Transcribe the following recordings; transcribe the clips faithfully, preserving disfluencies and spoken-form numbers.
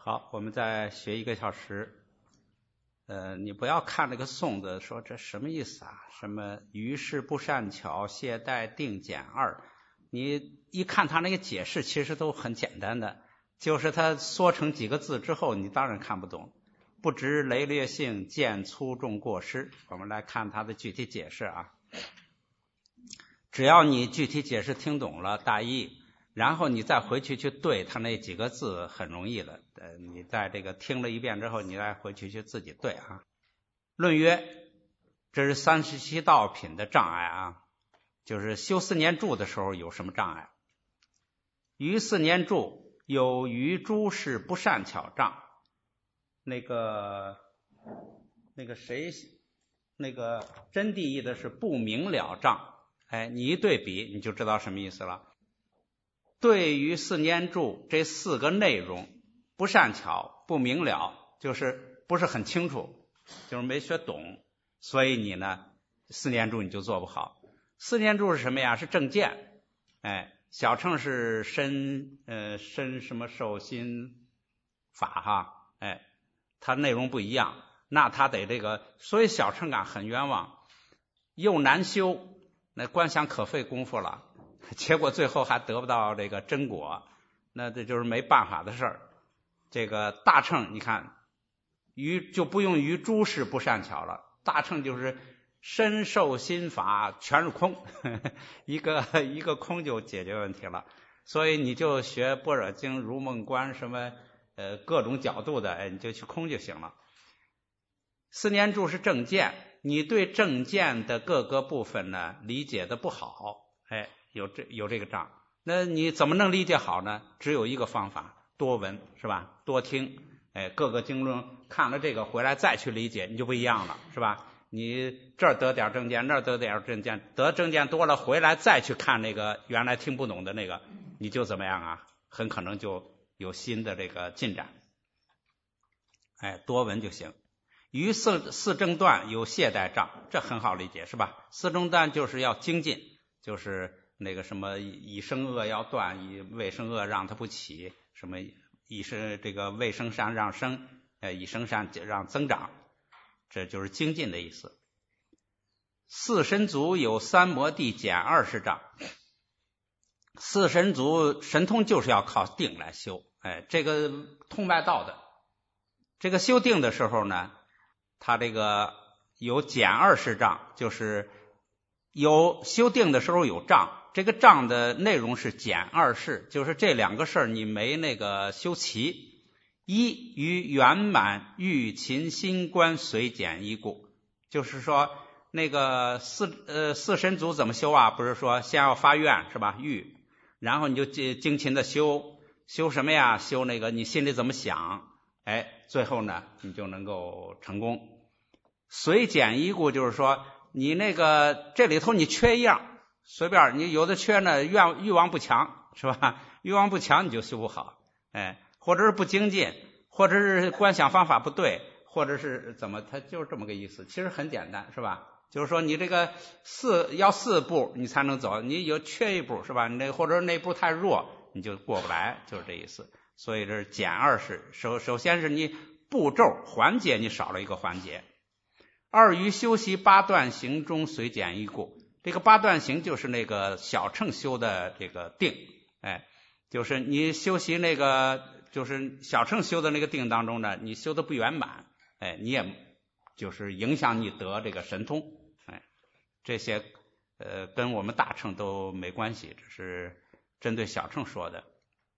好，我们再学一个小时。呃，你不要看那个颂字，说这什么意思啊？什么于是不善巧，懈怠定减二。你一看他那个解释，其实都很简单的，就是他缩成几个字之后，你当然看不懂。不知雷略性，见粗重过失。我们来看他的具体解释啊。只要你具体解释听懂了大意，然后你再回去去对他那几个字，很容易的。呃，你在这个听了一遍之后，你再回去去自己对啊。论曰，这是三十七道品的障碍啊，就是修四念住的时候有什么障碍？于四念住有于诸事不善巧障。那个那个谁，那个真谛译的是不明了障。哎，你一对比你就知道什么意思了。对于四念住这四个内容不善巧不明了，就是不是很清楚，就是没学懂，所以你呢四念住你就做不好。四念住是什么呀？是正见。哎，小乘是身呃身什么受心法哈，哎，它内容不一样，那它得这个，所以小乘感很冤枉，又难修，那观想可费功夫了，结果最后还得不到这个真果，那这就是没办法的事儿。这个大乘你看于就不用于诸事不善巧了，大乘就是身受心法全是空，呵呵，一个一个空就解决问题了。所以你就学般若经如梦观什么呃各种角度的，哎，你就去空就行了。四念住是正见，你对正见的各个部分呢理解的不好，哎，有这有这个障。那你怎么能理解好呢？只有一个方法，多闻，是吧？多听，哎，各个经论看了这个回来再去理解，你就不一样了，是吧？你这儿得点正见，那儿得点正见，得正见多了，回来再去看那个原来听不懂的那个，你就怎么样啊？很可能就有新的这个进展。哎，多闻就行。于四四正断有懈怠障，这很好理解，是吧？四正断就是要精进，就是那个什么以生恶要断，以未生恶让它不起，什么以生这个未生善让生，呃，以生善让增长，这就是精进的意思。四神足有三摩地减二十障。四神足神通就是要靠定来修，哎，这个通外道的。这个修定的时候呢，他这个有减二十障，就是有修定的时候有障，这个障的内容是减二事，就是这两个事儿你没那个修齐。一于圆满欲勤心观随减一故，就是说那个四呃四神足怎么修啊？不是说先要发愿是吧？欲，然后你就精勤的修，修什么呀？修那个你心里怎么想，哎，最后呢你就能够成功。随减一故就是说你那个这里头你缺一样，随便你有的缺呢，愿欲望不强是吧？欲望不强你就修不好，哎，或者是不精进，或者是观想方法不对，或者是怎么，它就是这么个意思。其实很简单是吧？就是说你这个四要四步你才能走，你有缺一步是吧？你那或者那步太弱你就过不来，就是这意思。所以这是减二事，首首先是你步骤环节你少了一个环节。二于修习八段行中随减一故，这个八段行就是那个小乘修的这个定，哎，就是你修习那个就是小乘修的那个定当中呢，你修的不圆满，哎，你也就是影响你得这个神通，哎，这些呃跟我们大乘都没关系，这是针对小乘说的。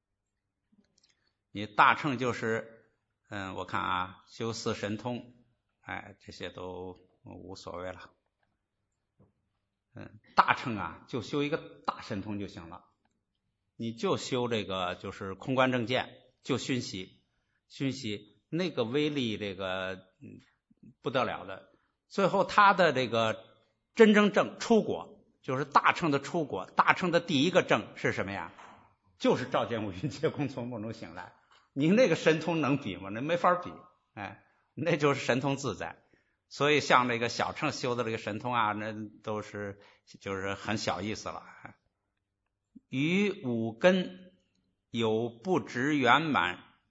你大乘就是嗯，我看啊，修四神通，哎，这些都无所谓了。嗯，大乘啊，就修一个大神通就行了。你就修这个就是空观正见，就熏习，熏习那个威力，这个嗯不得了的。最后他的这个真正正出果，就是大乘的出果，大乘的第一个正是什么呀？就是照见五蕴皆空，从梦中醒来。你那个神通能比吗？那没法比，哎，那就是神通自在。所以像这个小乘修的这个神通啊，那都是就是很小意思了。于五根有不直圆满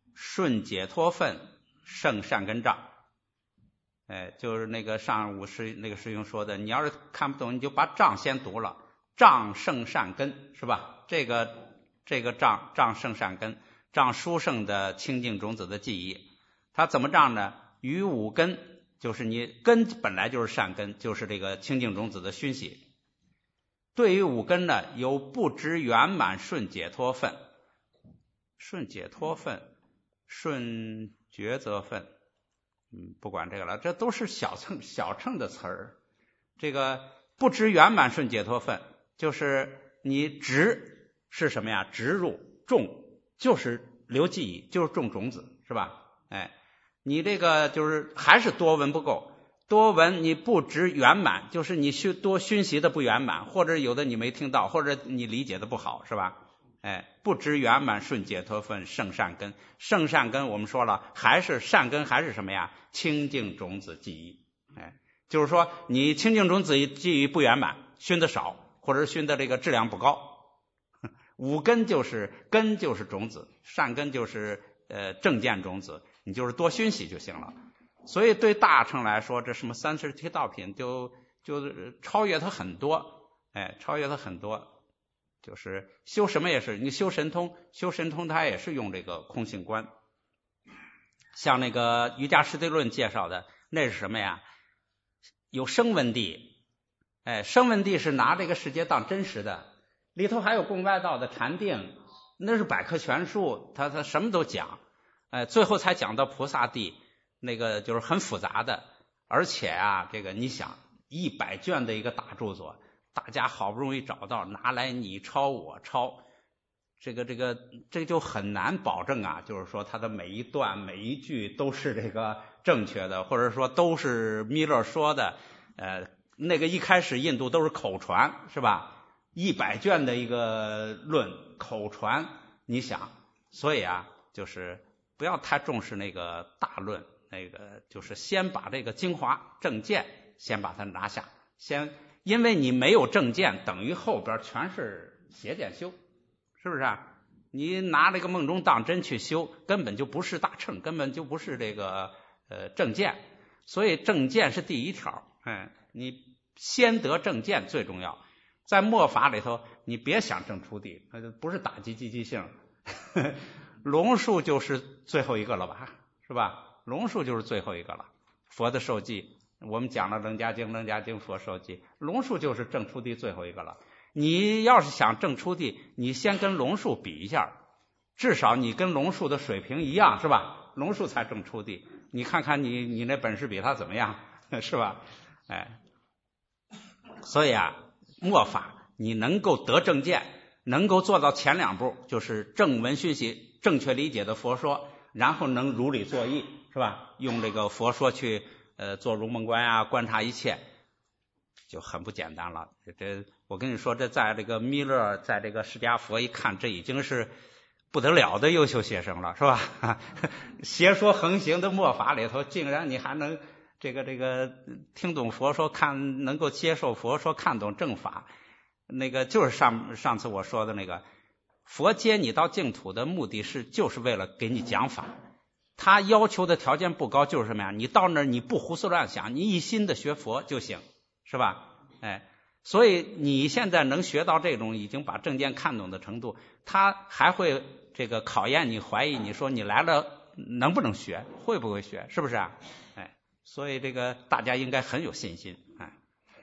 顺解脱分，胜善根障。哎，就是那个上午师那个师兄说的，你要是看不懂，你就把障先读了，障胜善根，是吧？这个这个障障胜善根，障殊胜的清净种子的记忆，它怎么障呢？于五根，就是你根本来就是善根，就是这个清净种子的熏习。对于五根呢，有不知圆满顺解脱分，顺解脱分，顺抉择分。嗯，不管这个了，这都是小乘小乘的词儿。这个不知圆满顺解脱分，就是你植是什么呀？植入种就是留记忆，就是种种子，是吧？哎，你这个就是还是多闻不够，多闻你不知圆满，就是你熏多熏习的不圆满，或者有的你没听到，或者你理解的不好，是吧？哎，不知圆满顺解脱分，胜善根。胜善根我们说了，还是善根，还是什么呀？清净种子记忆。哎，就是说你清净种子记忆不圆满，熏的少，或者熏的这个质量不高。五根就是根就是种子，善根就是呃正见种子，你就是多熏习就行了。所以对大乘来说，这什么三十七道品就就超越它很多，哎，超越它很多。就是修什么也是，你修神通，修神通它也是用这个空性观。像那个瑜伽师地论介绍的，那是什么呀？有声闻地，哎，声闻地是拿这个世界当真实的，里头还有共外道的禅定，那是百科全书，他他什么都讲，哎，最后才讲到菩萨地，那个就是很复杂的，而且啊，这个你想一百卷的一个大著作。大家好不容易找到，拿来你抄我抄，这个这个这就很难保证啊，就是说它的每一段每一句都是这个正确的，或者说都是弥勒说的。呃，那个一开始印度都是口传，是吧？一百卷的一个论口传，你想，所以啊，就是不要太重视那个大论，那个就是先把这个精华正见先把它拿下，先。因为你没有正见，等于后边全是邪见修，是不是啊？你拿这个梦中当真去修，根本就不是大乘，根本就不是这个呃正见。所以正见是第一条，嗯，你先得正见最重要。在末法里头，你别想证出地，不是打击积极性。龙树就是最后一个了吧，是吧？龙树就是最后一个了，佛的受记。我们讲了楞伽经，楞伽经佛受记，龙树就是证出地最后一个了。你要是想证出地，你先跟龙树比一下，至少你跟龙树的水平一样，是吧？龙树才证出地，你看看你你那本事比他怎么样，是吧？哎，所以啊，末法你能够得正见，能够做到前两步，就是正闻熏习，正确理解的佛说，然后能如理作意，是吧？用这个佛说去。呃，做如梦观啊，观察一切就很不简单了。这我跟你说，这在这个弥勒，在这个释迦佛一看，这已经是不得了的优秀学生了，是吧？邪说横行的末法里头，竟然你还能这个这个听懂佛说，看能够接受佛说，看懂正法。那个就是上上次我说的那个，佛接你到净土的目的是，就是为了给你讲法。他要求的条件不高，就是什么呀？你到那儿你不胡思乱想，你一心的学佛就行，是吧？哎，所以你现在能学到这种已经把正见看懂的程度，他还会这个考验你，怀疑你说你来了能不能学，会不会学，是不是啊？哎，所以这个大家应该很有信心。哎，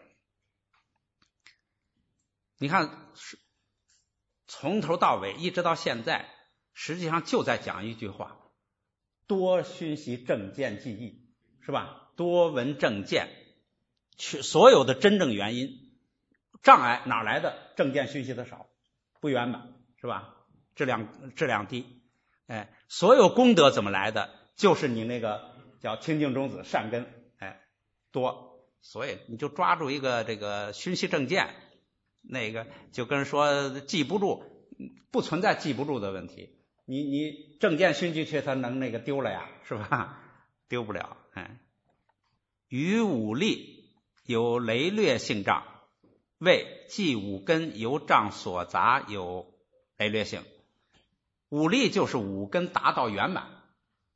你看从头到尾一直到现在，实际上就在讲一句话。多熏习正见记忆，是吧？多闻正见，去所有的真正原因，障碍哪来的？正见熏习的少，不圆满，是吧？质量质量低，哎，所有功德怎么来的？就是你那个叫清净种子善根，哎，多，所以你就抓住一个这个熏习正见，那个就跟说记不住，不存在记不住的问题。你你正见熏习去，他能那个丢了呀，是吧？丢不了。哎，于五力有雷略性障，为即五根由障所杂有雷略性。五力就是五根达到圆满，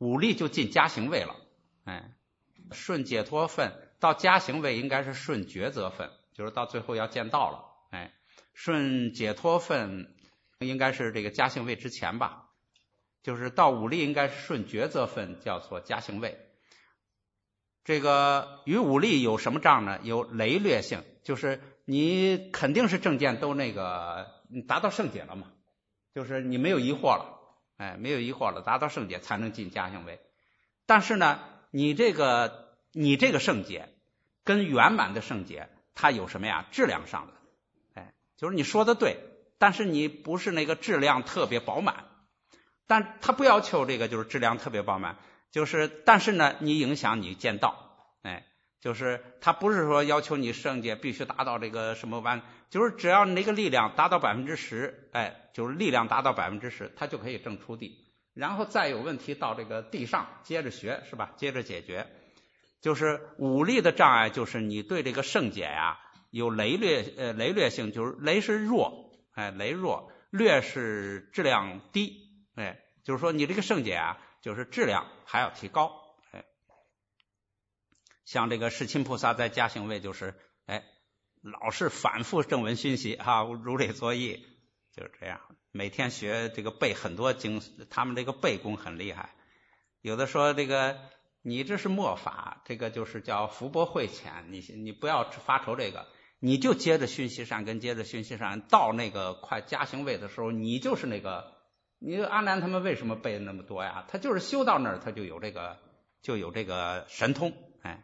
五力就进加行位了。哎，顺解脱分到加行位应该是顺抉择分，就是到最后要见道了。哎，顺解脱分应该是这个加行位之前吧，就是到五力应该是顺抉择分，叫做加行位。这个与五力有什么障呢？有雷略性，就是你肯定是正见都那个你达到圣解了嘛，就是你没有疑惑了，哎，没有疑惑了，达到圣解才能进加行位。但是呢，你这个你这个圣解跟圆满的圣解它有什么呀？质量上的，哎，就是你说的对，但是你不是那个质量特别饱满，但他不要求这个就是质量特别饱满，就是但是呢，你影响你见道，哎，就是他不是说要求你圣解必须达到这个什么完，就是只要你那个力量达到百分之十，哎，就是力量达到百分之十，它就可以证出地。然后再有问题到这个地上接着学，是吧？接着解决。就是五力的障碍，就是你对这个圣解呀有雷略呃雷略性，就是雷是弱，哎，雷弱，略是质量低，哎，就是说你这个圣解啊，就是质量还要提高，哎，像这个世亲菩萨在加行位就是哎老是反复正文熏习哈，如理作意，就是这样。每天学这个背很多经，他们这个背功很厉害。有的说这个你这是末法，这个就是叫福薄慧浅，你你不要发愁这个，你就接着熏习善根，接着熏习善根，到那个快加行位的时候，你就是那个，你阿难他们为什么背那么多呀？他就是修到那儿，他就有这个就有这个神通，哎。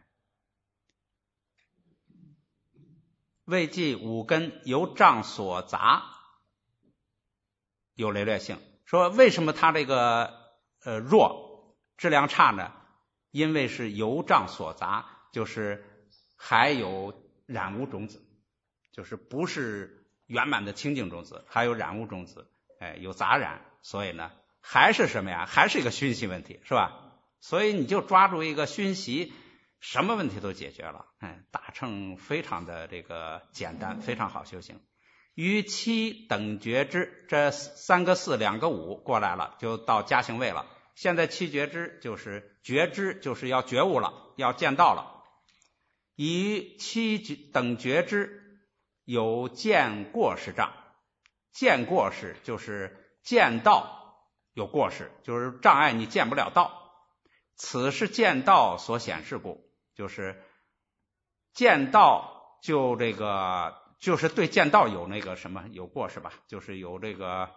未记五根由障所杂。有雷略性，说为什么它这个呃弱质量差呢？因为是由障所杂，就是还有染污种子，就是不是圆满的清净种子，还有染污种子，哎，有杂染，所以呢还是什么呀？还是一个熏习问题，是吧？所以你就抓住一个熏习，什么问题都解决了，哎，大乘非常的这个简单，非常好修行。于七等觉知，这三个四两个五过来了，就到加行位了。现在七觉知就是觉知，就是要觉悟了，要见道了。于七等觉知有见过失障，见过失就是见道有过失，就是障碍你见不了道。此是见道所显示故，就是见道就这个。就是对见道有那个什么有过失吧，就是有这个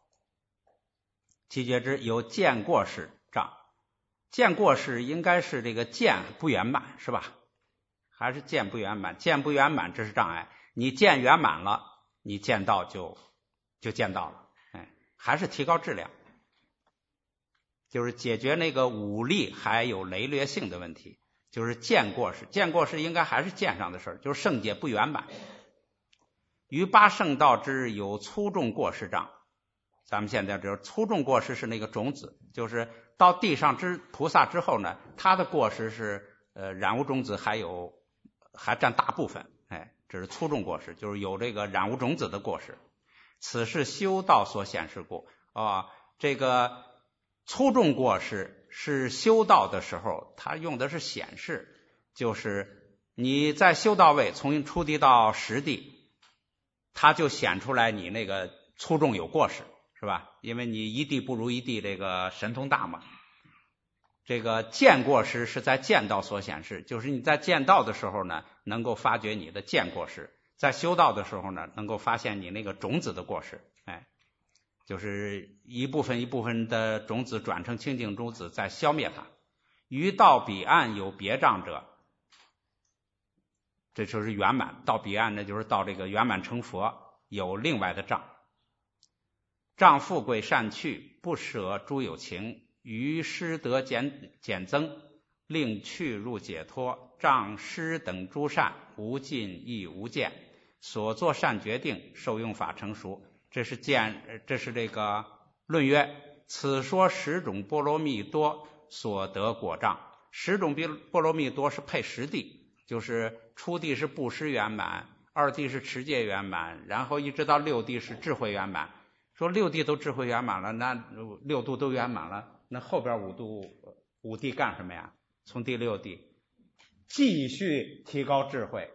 七觉知有见过失障，见过失应该是这个见不圆满，是吧？还是见不圆满？见不圆满这是障碍，你见圆满了，你见道就就见道了，哎，还是提高质量，就是解决那个五力还有雷略性的问题，就是见过失，见过失应该还是见上的事儿，就是圣解不圆满。于八圣道之有粗重过失障，咱们现在知道粗重过失是那个种子，就是到地上之菩萨之后呢，他的过失是呃染污种子还有还占大部分，哎，这是粗重过失，就是有这个染污种子的过失。此是修道所显示故，啊，这个粗重过失是修道的时候，他用的是显示，就是你在修道位从初地到十地。他就显出来你那个粗重有过失，是吧？因为你一地不如一地，这个神通大嘛。这个见过失是在见道所显示，就是你在见道的时候呢，能够发觉你的见过失；在修道的时候呢，能够发现你那个种子的过失。哎，就是一部分一部分的种子转成清净种子，再消灭它。于到彼岸有别障者。这就是圆满，到彼岸呢，就是到这个圆满成佛，有另外的障。障富贵善去，不舍诸有情，于施德减减增，令去入解脱。障施等诸善，无尽亦无见，所作善决定，受用法成熟。这是见，这是这个论曰：此说十种波罗蜜多所得果障。十种波罗蜜多是配十地。就是初地是布施圆满，二地是持戒圆满，然后一直到六地是智慧圆满。说六地都智慧圆满了，那六度都圆满了， 那后边五度五地干什么呀？从第六地继续提高智慧。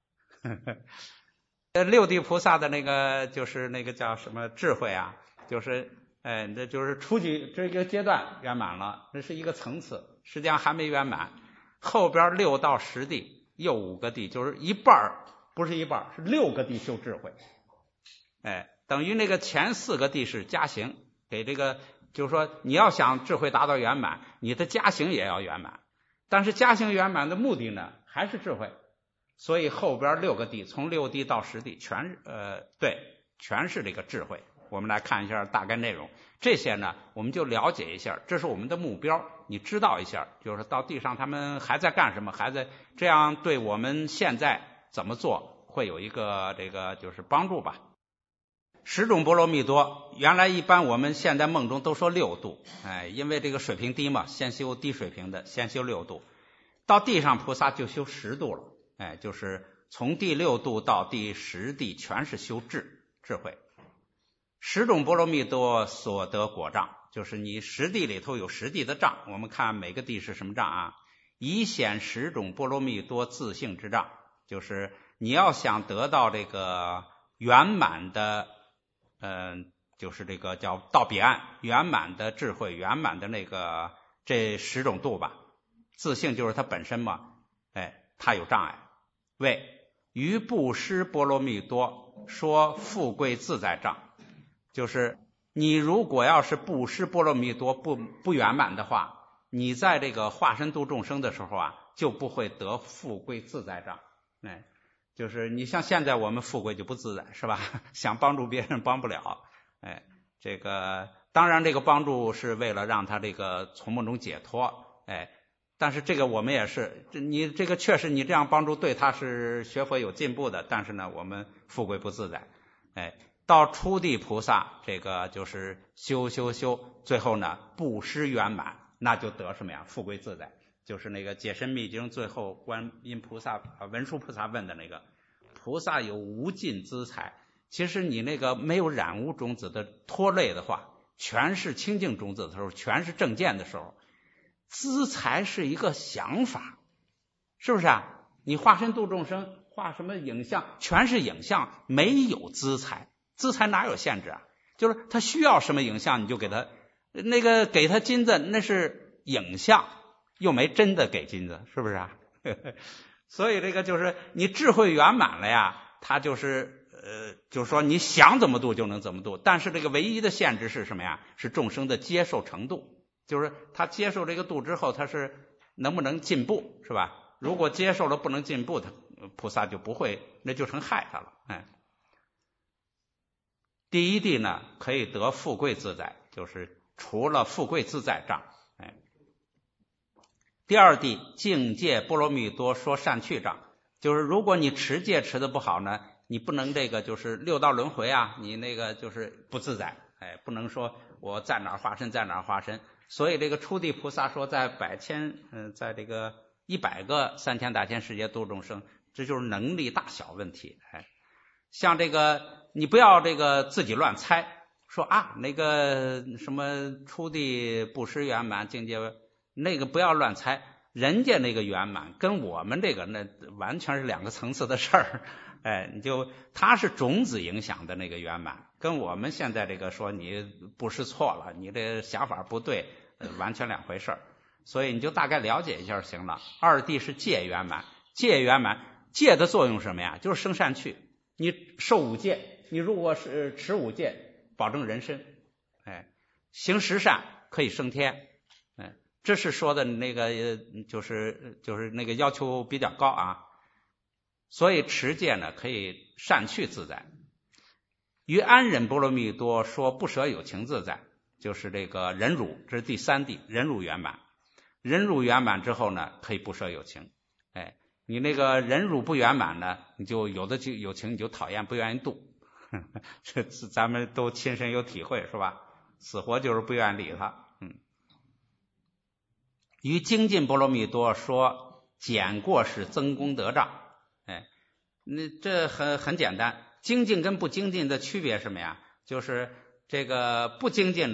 呃，六地菩萨的那个就是那个叫什么智慧啊？就是哎，这就是初级这个阶段圆满了，这是一个层次，实际上还没圆满。后边六到十地又五个地，就是一半，不是一半，是六个地修智慧。哎，等于那个前四个地是加行，给这个就是说你要想智慧达到圆满，你的加行也要圆满。但是加行圆满的目的呢，还是智慧。所以后边六个地，从六地到十地，全呃对，全是这个智慧。我们来看一下大概内容，这些呢我们就了解一下，这是我们的目标，你知道一下，就是到地上他们还在干什么，还在这样，对我们现在怎么做会有一个这个就是帮助吧。十种波罗蜜多，原来一般我们现在梦中都说六度，哎，因为这个水平低嘛，先修低水平的，先修六度，到地上菩萨就修十度了，哎，就是从第六度到第十地全是修智智慧。十种波罗蜜多所得果障，就是你十地里头有十地的障，我们看每个地是什么障啊？以显十种波罗蜜多自性之障，就是你要想得到这个圆满的嗯、呃，就是这个叫到彼岸圆满的智慧，圆满的那个这十种度吧，自性就是它本身嘛，哎，它有障碍。为于布施波罗蜜多说富贵自在障，就是你如果要是布施波罗蜜多不不圆满的话，你在这个化身度众生的时候啊，就不会得富贵自在障。哎，就是你像现在我们富贵就不自在，是吧？想帮助别人帮不了。哎，这个当然这个帮助是为了让他这个从梦中解脱。哎，但是这个我们也是，你这个确实你这样帮助对他是学佛有进步的，但是呢我们富贵不自在。哎，到初地菩萨这个就是修修修，最后呢布施圆满，那就得什么呀？富贵自在。就是那个解深密经最后观音菩萨文殊菩萨问的那个，菩萨有无尽资财，其实你那个没有染污种子的拖累的话，全是清净种子的时候，全是正见的时候，资财是一个想法，是不是啊？你化身度众生，画什么影像，全是影像，没有资财，资财哪有限制啊？就是他需要什么影像你就给他，那个给他金子那是影像，又没真的给金子，是不是啊？所以这个就是你智慧圆满了呀，他就是呃，就是说你想怎么度就能怎么度，但是这个唯一的限制是什么呀？是众生的接受程度，就是他接受这个度之后，他是能不能进步，是吧？如果接受了不能进步，他菩萨就不会，那就成害他了。哎，第一地呢可以得富贵自在，就是除了富贵自在障。哎，第二地境界波罗蜜多说善趣障，就是如果你持戒持的不好呢，你不能这个就是六道轮回啊，你那个就是不自在。哎，不能说我在哪儿化身在哪儿化身。所以这个初地菩萨说在百千嗯、呃，在这个一百个三千大千世界度众生，这就是能力大小问题。哎，像这个你不要这个自己乱猜，说啊那个什么初地布施圆满境界，那个不要乱猜，人家那个圆满跟我们这个那完全是两个层次的事儿。哎，你就他是种子影响的那个圆满，跟我们现在这个说你布施错了，你这想法不对，呃，完全两回事儿。所以你就大概了解一下就行了。二地是戒圆满，戒圆满，戒的作用是什么呀？就是生善趣。你受五戒，你如果是持五戒，保证人身，哎，行十善可以升天，哎，这是说的那个就是就是那个要求比较高啊。所以持戒呢可以善趣自在。于安忍波罗蜜多说不舍有情自在，就是这个忍辱，这是第三地，忍辱圆满。忍辱圆满之后呢，可以不舍有情。哎，你那个忍辱不圆满呢，你就有的就有情你就讨厌，不愿意度。这咱们都亲身有体会，是吧？死活就是不愿意理他。嗯。于精进波罗蜜多说减过失增功德障。哎，那这很很简单，精进跟不精进的区别是什么呀？就是这个不精进呢，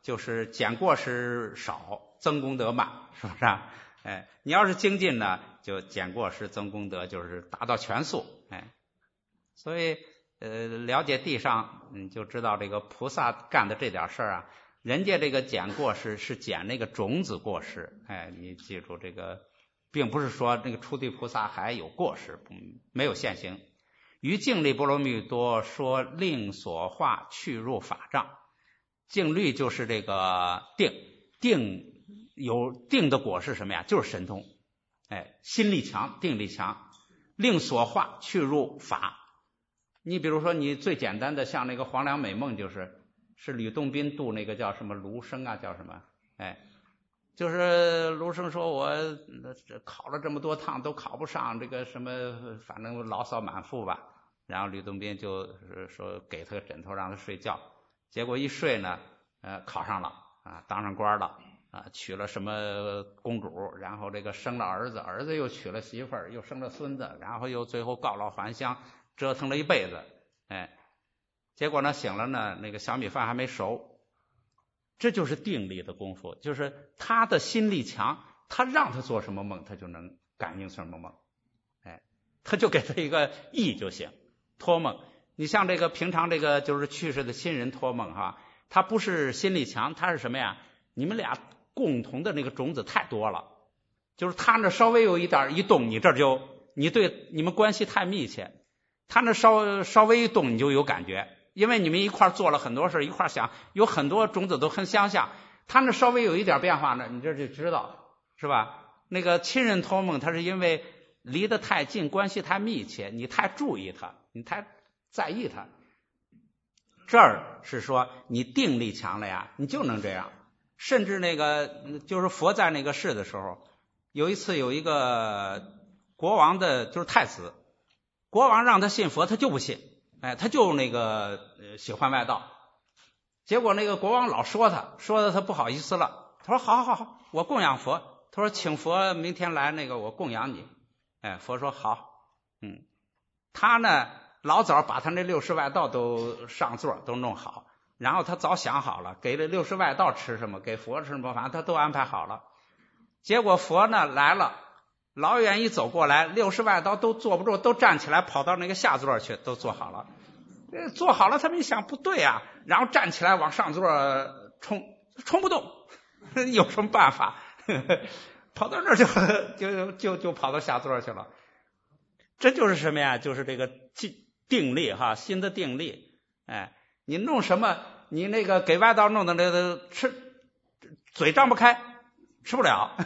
就是减过失少，增功德慢，是不是啊？哎，你要是精进呢，就减过失增功德，就是达到全素。哎，所以呃，了解地上，你就知道这个菩萨干的这点事儿啊，人家这个减过失是减那个种子过失。哎，你记住这个，并不是说那个初地菩萨还有过失，没有现行。于净力波罗蜜多说令所化去入法障。净律就是这个定，定有定的果是什么呀？就是神通。哎，心力强，定力强，令所化去入法。你比如说，你最简单的像那个黄粱美梦，就是是吕洞宾度那个叫什么卢生啊，叫什么？哎，就是卢生说我考了这么多趟都考不上，这个什么反正牢骚满腹吧。然后吕洞宾就说给他个枕头让他睡觉，结果一睡呢，呃，考上了啊，当上官了啊，娶了什么公主，然后这个生了儿子，儿子又娶了媳妇儿，又生了孙子，然后又最后告老还乡，折腾了一辈子，哎，结果呢醒了呢，那个小米饭还没熟。这就是定力的功夫，就是他的心力强，他让他做什么梦，他就能感应什么梦，哎，他就给他一个意就行。托梦，你像这个平常这个就是去世的亲人托梦哈，他不是心力强，他是什么呀？你们俩共同的那个种子太多了，就是他那稍微有一点一动，你这就你对你们关系太密切，他那稍稍微一动你就有感觉，因为你们一块做了很多事，一块想，有很多种子都很相像，他那稍微有一点变化呢，你这就知道，是吧？那个亲人托梦，他是因为离得太近，关系太密切，你太注意他，你太在意他。这儿是说你定力强了呀，你就能这样。甚至那个就是佛在那个世的时候，有一次有一个国王的就是太子，国王让他信佛，他就不信，哎，他就那个喜欢外道。结果那个国王老说他，说的他不好意思了。他说好好好，我供养佛。他说请佛明天来那个我供养你。哎，佛说好，嗯，他呢老早把他那六十外道都上座都弄好，然后他早想好了，给这六十外道吃什么，给佛吃什么，反正他都安排好了。结果佛呢来了，老远一走过来，六十外道都坐不住，都站起来跑到那个下座去，都坐好了。坐好了，他们一想不对啊，然后站起来往上座冲，冲不动，有什么办法？跑到那儿就就就就跑到下座去了。这就是什么呀？就是这个定力哈，心的定力。哎，你弄什么？你那个给外道弄的那个吃，嘴张不开，吃不了。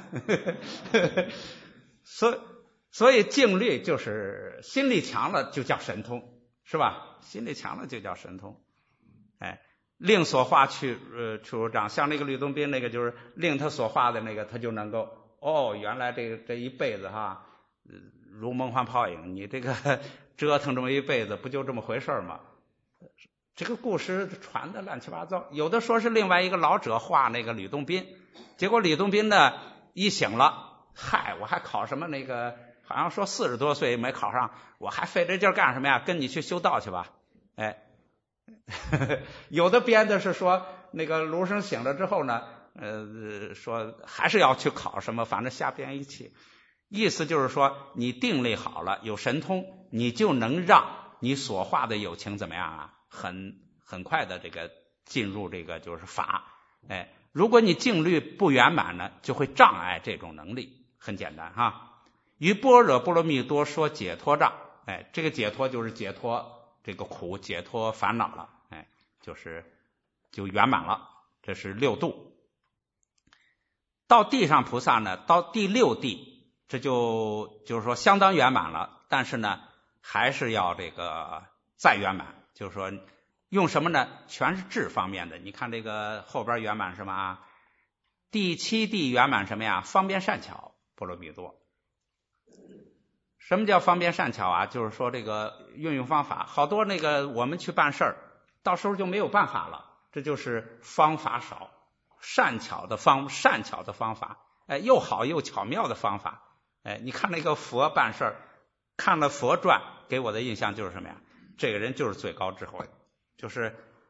所以所以静虑就是心力强了就叫神通，是吧？心力强了就叫神通。哎，令所化去呃去入障，像那个吕洞宾那个就是令他所化的那个，他就能够哦，原来这个这一辈子哈，呃、如梦幻泡影，你这个折腾这么一辈子，不就这么回事吗？这个故事传的乱七八糟，有的说是另外一个老者画那个吕洞宾，结果吕洞宾呢一醒了，嗨，我还考什么那个，好像说四十多岁没考上，我还费这劲干什么呀？跟你去修道去吧。哎，有的编的是说那个卢生醒了之后呢，呃，说还是要去考什么，反正瞎编一气。意思就是说，你定力好了，有神通，你就能让你所化的有情怎么样啊？很很快的这个进入这个就是法。哎，如果你静虑不圆满呢，就会障碍这种能力。很简单哈。于般若波罗蜜多说解脱障，哎，这个解脱就是解脱这个苦，解脱烦恼了，哎，就是就圆满了。这是六度。到地上菩萨呢，到第六地，这就就是说相当圆满了，但是呢还是要这个再圆满，就是说用什么呢？全是智方面的。你看这个后边圆满什么啊？第七地圆满什么呀？方便善巧波罗蜜多。什么叫方便善巧啊？就是说这个运用方法，好多那个我们去办事儿，到时候就没有办法了，这就是方法少，善巧的方善巧的方法，哎，又好又巧妙的方法。哎，你看那个佛办事儿，看了佛传，给我的印象就是什么呀？这个人就是最高智慧，就是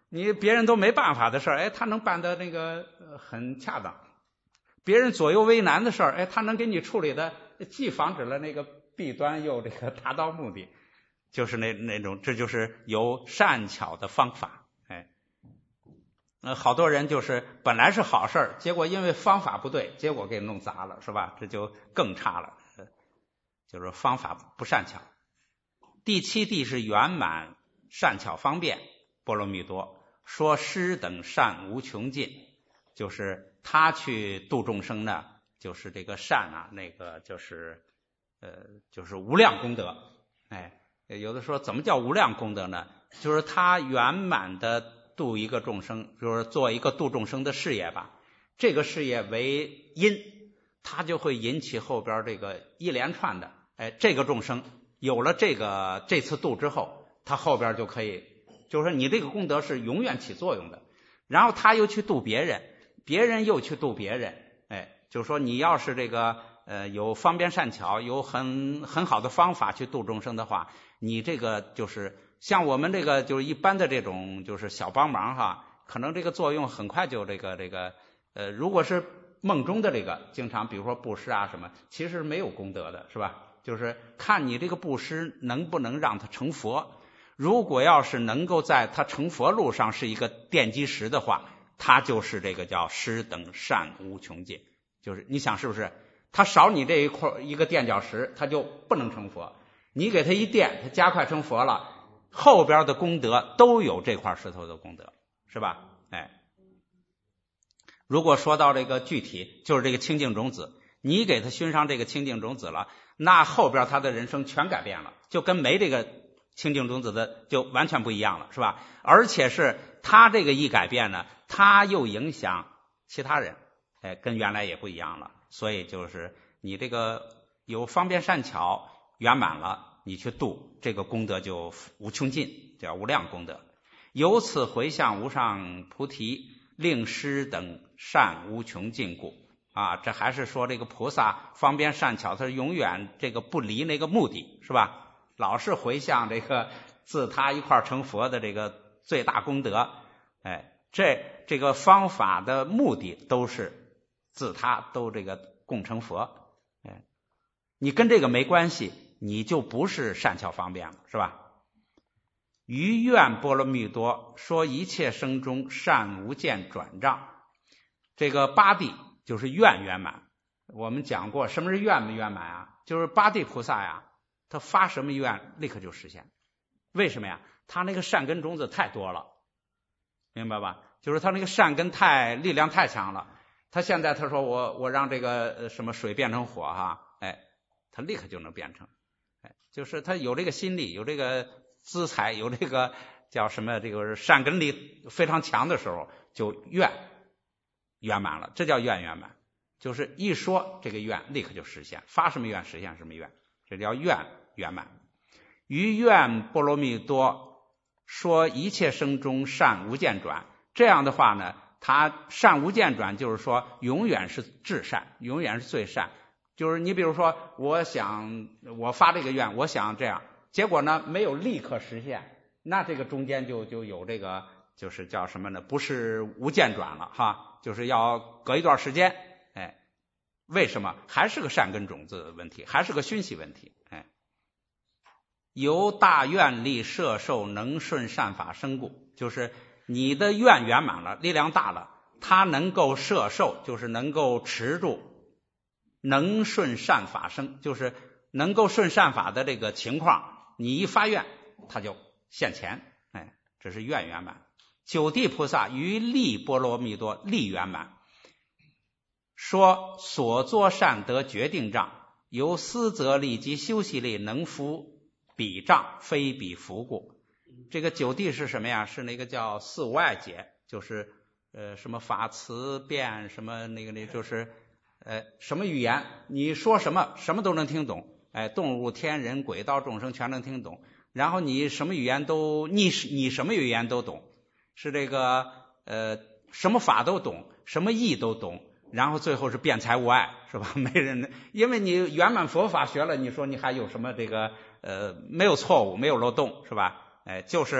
你别人都没办法的事儿，哎，他能办得那个很恰当；别人左右为难的事儿，哎，他能给你处理的既防止了那个弊端，又这个达到目的，就是那那种，这就是有善巧的方法。哎，呃，好多人就是本来是好事儿，结果因为方法不对，结果给弄砸了，是吧？这就更差了，就是方法不善巧。第七地是圆满善巧方便波罗蜜多，说施等善无穷尽，就是他去度众生呢，就是这个善啊，那个就是呃就是无量功德。哎，有的说怎么叫无量功德呢？就是他圆满的度一个众生，就是做一个度众生的事业吧。这个事业为因，他就会引起后边这个一连串的，哎，这个众生有了这个这次度之后，他后边就可以，就是说你这个功德是永远起作用的。然后他又去度别人，别人又去度别人，哎，就是说你要是这个呃有方便善巧，有很很好的方法去度众生的话，你这个就是像我们这个就是一般的这种就是小帮忙哈，可能这个作用很快就这个这个呃，如果是梦中的这个经常比如说布施啊什么，其实没有功德的，是吧？就是看你这个布施能不能让他成佛。如果要是能够在他成佛路上是一个奠基石的话，他就是这个叫施等善无穷尽。就是你想是不是？他少你这一块一个垫脚石，他就不能成佛。你给他一垫，他加快成佛了，后边的功德都有这块石头的功德，是吧？哎，如果说到这个具体，就是这个清净种子，你给他熏上这个清净种子了，那后边他的人生全改变了，就跟没这个清净种子的就完全不一样了，是吧？而且是他这个一改变呢，他又影响其他人，哎，跟原来也不一样了。所以就是你这个有方便善巧圆满了，你去度这个功德就无穷尽，叫无量功德。由此回向无上菩提，令施等善无穷尽故。啊，这还是说这个菩萨方便善巧，他永远这个不离那个目的，是吧？老是回向这个自他一块成佛的这个最大功德，哎，这这个方法的目的都是自他都这个共成佛，哎，你跟这个没关系，你就不是善巧方便了，是吧？于愿波罗蜜多，说一切生中善无间转障。这个八地就是愿圆满。我们讲过什么是愿圆满啊？就是八地菩萨呀，他发什么愿立刻就实现。为什么呀？他那个善根种子太多了，明白吧？就是他那个善根太力量太强了。他现在他说我我让这个什么水变成火哈，哎，他立刻就能变成。哎，就是他有这个心力，有这个资财，有这个叫什么这个善根力非常强的时候，就愿圆满了，这叫愿圆满。就是一说这个愿立刻就实现，发什么愿实现什么愿，这叫愿圆满。于愿波罗蜜多，说一切生中善无间转。这样的话呢，他善无间转，就是说永远是至善，永远是最善。就是你比如说我想我发这个愿，我想这样，结果呢没有立刻实现，那这个中间就就有这个就是叫什么呢？不是无间转了哈，就是要隔一段时间。哎，为什么？还是个善根种子的问题，还是个熏习问题。哎，由大愿力摄受能顺善法生故，就是你的愿圆满了，力量大了，它能够摄受，就是能够持住能顺善法生，就是能够顺善法的这个情况，你一发愿它就现前。哎，这是愿圆满。九地菩萨于力波罗蜜多，力圆满，说所作善得决定障，由思则力及修习力能伏彼障，非彼伏故。这个九地是什么呀？是那个叫四无碍解，就是呃什么法词辩什么那个那就是呃什么语言你说什么什么都能听懂，哎，动物天人鬼道众生全能听懂，然后你什么语言都你你什么语言都懂，是这个呃什么法都懂，什么义都懂，然后最后是辩才无碍，是吧？没人，因为你圆满佛法学了，你说你还有什么这个呃没有错误没有漏洞，是吧？哎，就是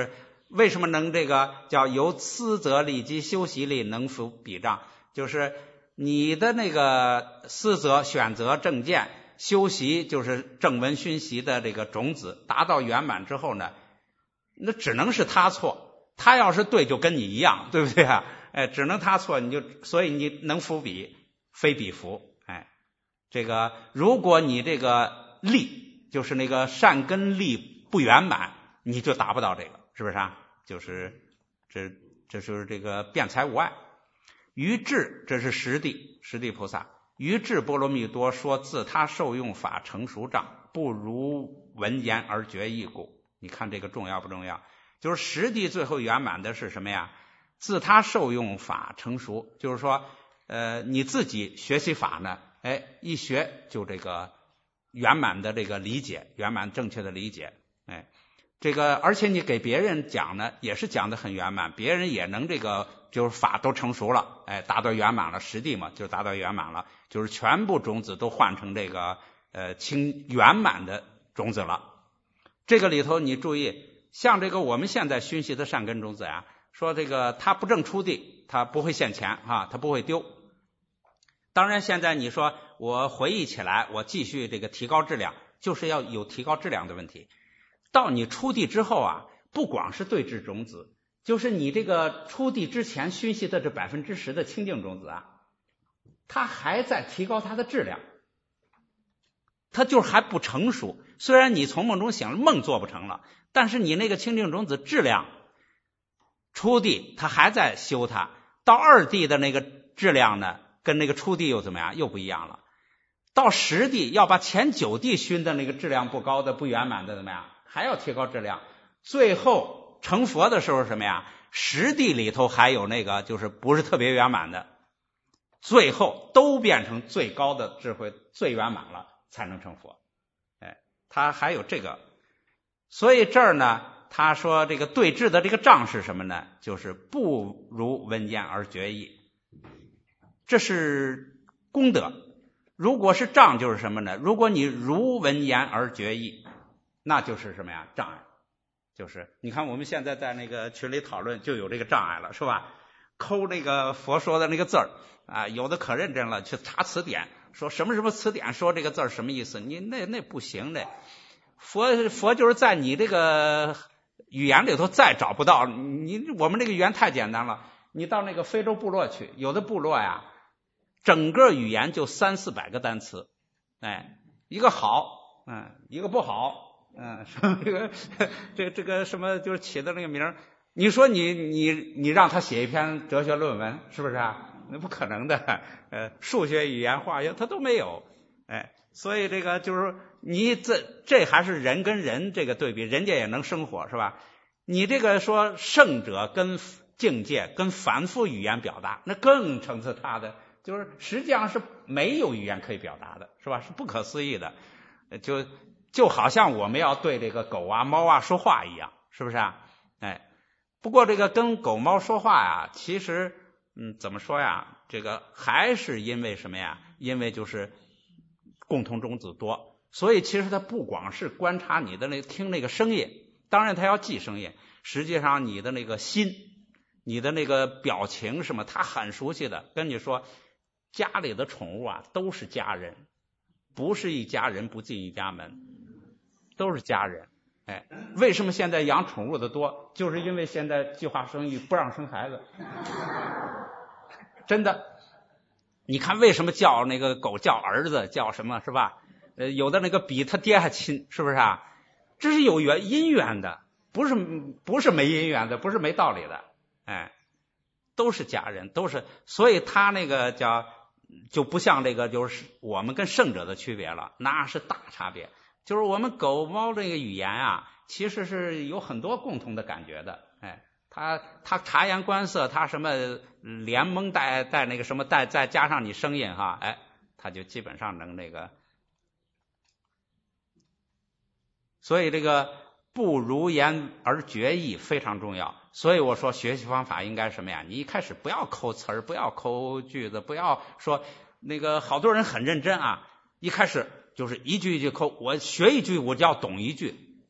为什么能这个叫由思则立即修习力能伏彼障？就是你的那个思则选择正见，修习就是正闻熏习的这个种子达到圆满之后呢，那只能是他错，他要是对就跟你一样，对不对啊？哎，只能他错，你就所以你能伏彼，非彼伏。哎，这个如果你这个力就是那个善根力不圆满，你就达不到这个，是不是啊？就是这这就是这个辩才无碍。于智，这是实地实地菩萨。于智波罗蜜多说自他受用法成熟障，不如闻言而觉义故。你看这个重要不重要？就是实地最后圆满的是什么呀？自他受用法成熟，就是说呃你自己学习法呢，哎一学就这个圆满的这个理解，圆满正确的理解。哎，这个而且你给别人讲呢也是讲得很圆满，别人也能这个就是法都成熟了，哎达到圆满了，实地嘛就达到圆满了，就是全部种子都换成这个呃清圆满的种子了。这个里头你注意，像这个我们现在熏习的善根种子啊，说这个它不正出地，它不会现前啊，它不会丢。当然现在你说我回忆起来，我继续这个提高质量，就是要有提高质量的问题。到你出地之后啊，不光是对治种子，就是你这个出地之前熏习的这百分之十的清净种子啊，它还在提高它的质量，它就是还不成熟。虽然你从梦中醒了，梦做不成了，但是你那个清净种子质量出地它还在修它，到二地的那个质量呢，跟那个出地又怎么样？又不一样了。到十地要把前九地熏的那个质量不高的不圆满的怎么样？还要提高质量。最后成佛的时候什么呀？十地里头还有那个就是不是特别圆满的，最后都变成最高的智慧最圆满了才能成佛。哎，他还有这个。所以这儿呢他说这个对治的这个障是什么呢？就是不如闻言而觉义，这是功德。如果是障就是什么呢？如果你如闻言而觉义，那就是什么呀？障碍。就是你看我们现在在那个群里讨论就有这个障碍了，是吧？抠那个佛说的那个字儿啊，有的可认真了，去查词典，说什么什么词典说这个字儿什么意思？你那那不行的。佛佛就是在你这个语言里头再找不到，你我们这个语言太简单了。你到那个非洲部落去，有的部落呀，整个语言就三四百个单词，哎，一个好，嗯，一个不好，嗯，什么这个这这个什么就是起的那个名，你说你你你让他写一篇哲学论文，是不是啊？那不可能的，呃，数学、语言、化学他都没有，哎，所以这个就是你这这还是人跟人这个对比，人家也能生活，是吧？你这个说圣者跟境界跟凡夫语言表达，那更层次差的。就是实际上是没有语言可以表达的，是吧？是不可思议的，就就好像我们要对这个狗啊猫啊说话一样，是不是啊？哎，不过这个跟狗猫说话呀，其实嗯怎么说呀？这个还是因为什么呀？因为就是共同种子多，所以其实它不光是观察你的那听那个声音，当然它要记声音，实际上你的那个心，你的那个表情什么，他很熟悉的。跟你说，家里的宠物啊都是家人，不是一家人不进一家门，都是家人。哎，为什么现在养宠物的多？就是因为现在计划生育不让生孩子，真的。你看为什么叫那个狗叫儿子，叫什么是吧？呃，有的那个比他爹还亲，是不是啊？这是有缘因缘的，不是不是没因缘的，不是没道理的。哎，都是家人，都是，所以他那个叫就不像这个就是我们跟圣者的区别了，那是大差别。就是我们狗猫这个语言啊，其实是有很多共同的感觉的。哎，他他察言观色，他什么连蒙带带那个什么带再加上你声音哈，哎，他就基本上能那个。所以这个不如言而觉义非常重要。所以我说学习方法应该什么呀？你一开始不要抠词儿，不要抠句子，不要说那个好多人很认真啊，一开始就是一句一句抠，我学一句我就要懂一句，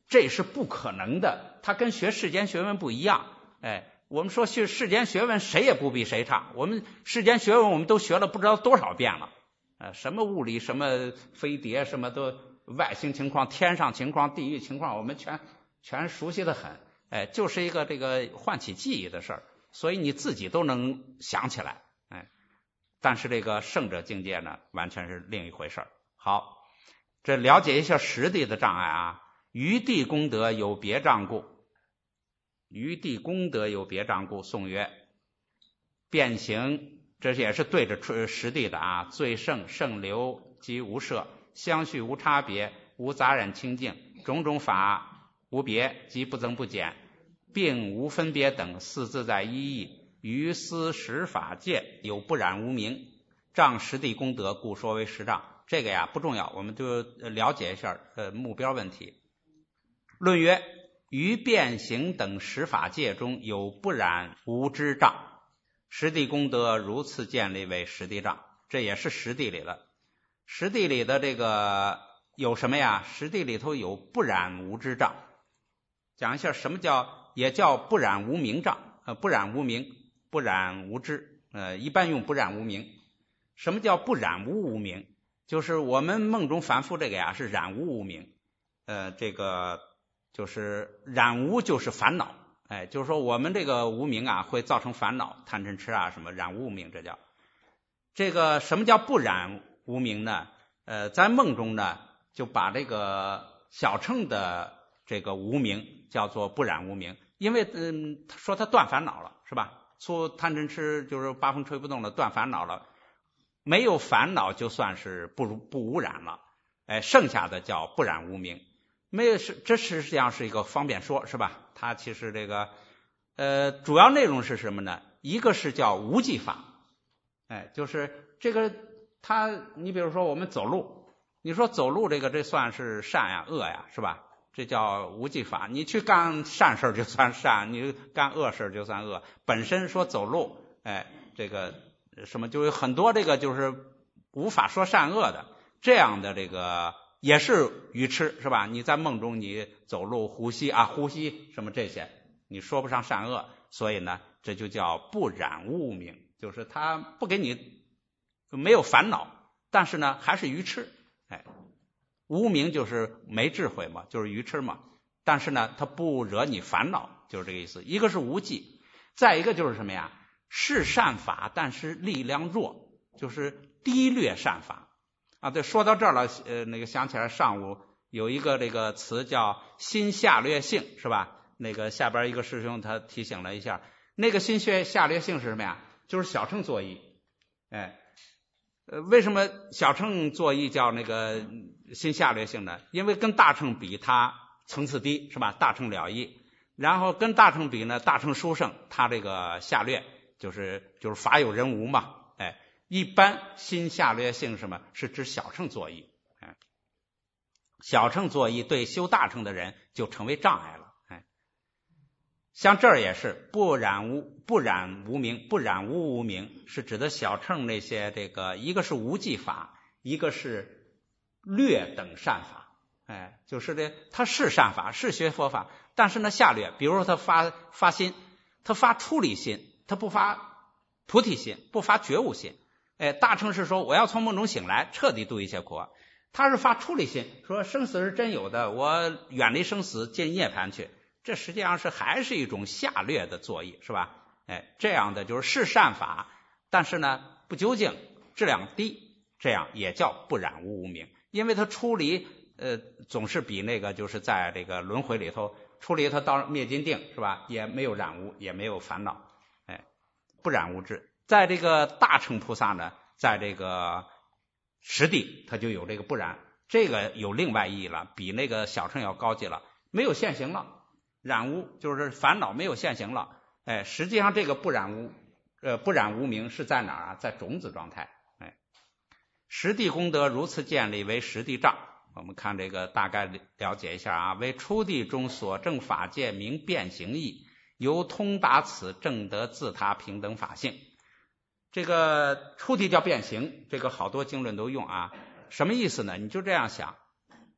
这是不可能的，它跟学世间学问不一样。哎，我们说学世间学问谁也不比谁差，我们世间学问我们都学了不知道多少遍了，呃，什么物理，什么飞碟，什么都外星情况、天上情况、地狱情况，我们全全熟悉的很。哎，就是一个这个唤起记忆的事儿，所以你自己都能想起来。哎，但是这个圣者境界呢，完全是另一回事儿。好，这了解一下实地的障碍啊。余地功德有别障故，余地功德有别障故，颂曰：变形，这也是对着实地的啊。最胜圣流及无摄，相续无差别，无杂染清净，种种法无别，即不增不减，并无分别等，四自在一义。于思实法界有不染无明，障实地功德，故说为实障。这个呀不重要，我们就了解一下呃目标问题。论曰：于变形等实法界中有不染无知障，实地功德如次建立为实地障。这也是实地里的，实地里的这个有什么呀？实地里头有不染无知障。讲一下什么叫，也叫不染无明障，呃，不染无明，不染无知，呃，一般用不染无明。什么叫不染无无明？就是我们梦中反复这个呀，是染无无明，呃，这个就是染无就是烦恼，哎，就是说我们这个无明啊会造成烦恼，贪嗔痴啊什么染无无明，这叫这个什么叫不染无明呢？呃，在梦中呢就把这个小乘的这个无明叫做不染无明，因为嗯说他断烦恼了，是吧？出贪嗔痴就是八风吹不动了，断烦恼了，没有烦恼就算是不不污染了，哎，剩下的叫不染无明。没有，是这实际上是一个方便说，是吧？它其实这个呃主要内容是什么呢？一个是叫无记法，哎，就是这个它，你比如说我们走路，你说走路这个这算是善呀恶呀，是吧？这叫无记法。你去干善事就算善，你干恶事就算恶。本身说走路，哎，这个什么就有很多这个就是无法说善恶的这样的这个。也是愚痴，是吧？你在梦中你走路呼吸啊呼吸什么这些你说不上善恶，所以呢这就叫不染无明，就是他不给你没有烦恼，但是呢还是愚痴。哎，无明就是没智慧嘛，就是愚痴嘛，但是呢他不惹你烦恼，就是这个意思。一个是无记，再一个就是什么呀？是善法但是力量弱，就是低劣善法啊。对，说到这儿了，呃，那个想起来上午有一个这个词叫心下劣性，是吧？那个下边一个师兄他提醒了一下，那个心下劣性是什么呀？就是小乘作意。哎，呃，为什么小乘作意叫那个心下劣性呢？因为跟大乘比，它层次低，是吧？大乘了义，然后跟大乘比呢，大乘殊胜，它这个下劣就是就是法有人无嘛。哎。一般心下劣性什么是指小乘作意，哎，小乘作意对修大乘的人就成为障碍了，哎，像这儿也是不染无不染无明，不染无无明是指的小乘那些这个，一个是无记法，一个是略等善法，哎，就是这他是善法，是学佛法，但是呢下劣，比如说他发发心，他发出离心，他不发菩提心，不发觉悟心。哎，大乘是说我要从梦中醒来，彻底度一切苦，他是发出离心，说生死是真有的，我远离生死进涅槃去，这实际上是还是一种下劣的作意，是吧？哎，这样的就是是善法，但是呢不究竟，质量低，这样也叫不染无无明，因为他出离呃总是比那个就是在这个轮回里头出离，他到灭尽定，是吧？也没有染污，也没有烦恼，哎，不染无智。在这个大乘菩萨呢，在这个实地他就有这个不染，这个有另外意义了，比那个小乘要高级了，没有现行了，染污就是烦恼没有现行了。哎，实际上这个不染污呃不染无明是在哪儿啊？在种子状态。哎，实地功德如此建立为实地障。我们看这个大概了解一下啊，为初地中所证法界名变形义，由通达此证得自他平等法性。这个初地叫变形，这个好多经论都用啊。什么意思呢？你就这样想，